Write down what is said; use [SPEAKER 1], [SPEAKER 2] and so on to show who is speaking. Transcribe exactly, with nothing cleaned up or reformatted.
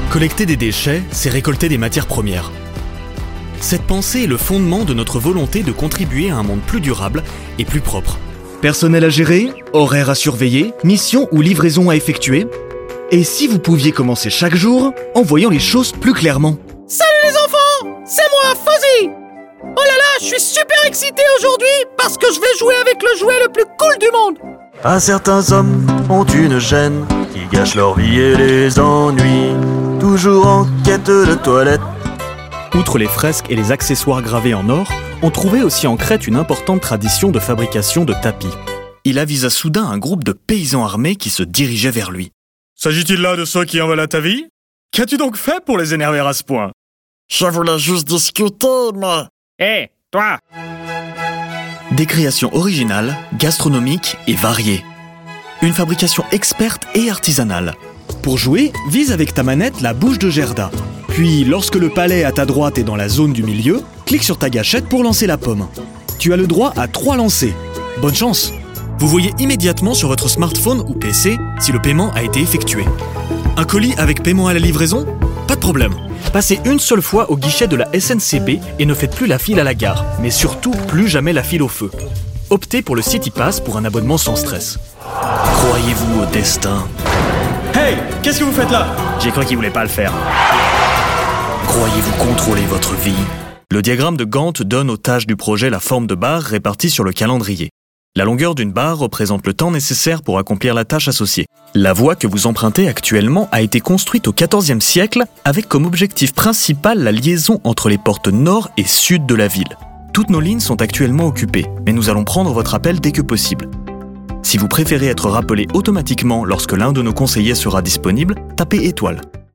[SPEAKER 1] Collecter des déchets, c'est récolter des matières premières. Cette pensée est le fondement de notre volonté de contribuer à un monde plus durable et plus propre.
[SPEAKER 2] Personnel à gérer, horaires à surveiller, missions ou livraisons à effectuer. Et si vous pouviez commencer chaque jour en voyant les choses plus clairement?
[SPEAKER 3] Salut les enfants, c'est moi, Fuzzy. Oh là là, je suis super excité aujourd'hui parce que je vais jouer avec le jouet le plus cool du monde.
[SPEAKER 4] Ah, certains hommes ont une gêne qui gâche leur vie et les ennuis, toujours en quête de toilette.
[SPEAKER 1] Outre les fresques et les accessoires gravés en or, on trouvait aussi en Crète une importante tradition de fabrication de tapis. Il avisa soudain un groupe de paysans armés qui se dirigeait vers lui.
[SPEAKER 5] S'agit-il là de ceux qui en veulent à ta vie? Qu'as-tu donc fait pour les énerver à ce point?
[SPEAKER 6] Je voulais juste discuter, mais...
[SPEAKER 3] Hé, hey, toi!
[SPEAKER 1] Des créations originales, gastronomiques et variées. Une fabrication experte et artisanale. Pour jouer, vise avec ta manette la bouche de Gerda. Puis, lorsque le palais à ta droite est dans la zone du milieu, clique sur ta gâchette pour lancer la pomme. Tu as le droit à trois lancers. Bonne chance! Vous voyez immédiatement sur votre smartphone ou P C si le paiement a été effectué. Un colis avec paiement à la livraison? Pas de problème. Passez une seule fois au guichet de la S N C B et ne faites plus la file à la gare, mais surtout plus jamais la file au feu. Optez pour le CityPass pour un abonnement sans stress. Croyez-vous au destin?
[SPEAKER 5] Hey, qu'est-ce que vous faites là?
[SPEAKER 1] J'ai cru qu'il voulait pas le faire. Croyez-vous contrôler votre vie? Le diagramme de Gantt donne aux tâches du projet la forme de barres réparties sur le calendrier. La longueur d'une barre représente le temps nécessaire pour accomplir la tâche associée. La voie que vous empruntez actuellement a été construite au quatorzième siècle avec comme objectif principal la liaison entre les portes nord et sud de la ville. Toutes nos lignes sont actuellement occupées, mais nous allons prendre votre appel dès que possible. Si vous préférez être rappelé automatiquement lorsque l'un de nos conseillers sera disponible, tapez étoile.